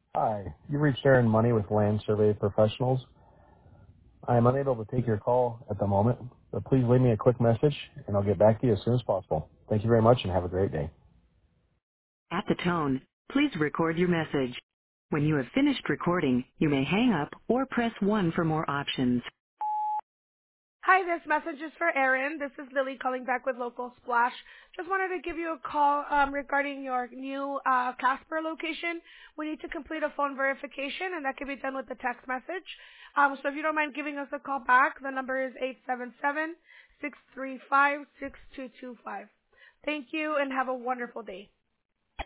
Hi, you reached Aaron Money with Land Survey Professionals. I am unable to take your call at the moment, but please leave me a quick message and I'll get back to you as soon as possible. Thank you very much and have a great day. At the tone, please record your message. When you have finished recording, you may hang up or press 1 for more options. Hi, this message is for Erin. This is Lily calling back with Local Splash. Just wanted to give you a call regarding your new Casper location. We need to complete a phone verification, and that can be done with a text message. So if you don't mind giving us a call back, the number is 877-635-6225. Thank you, and have a wonderful day.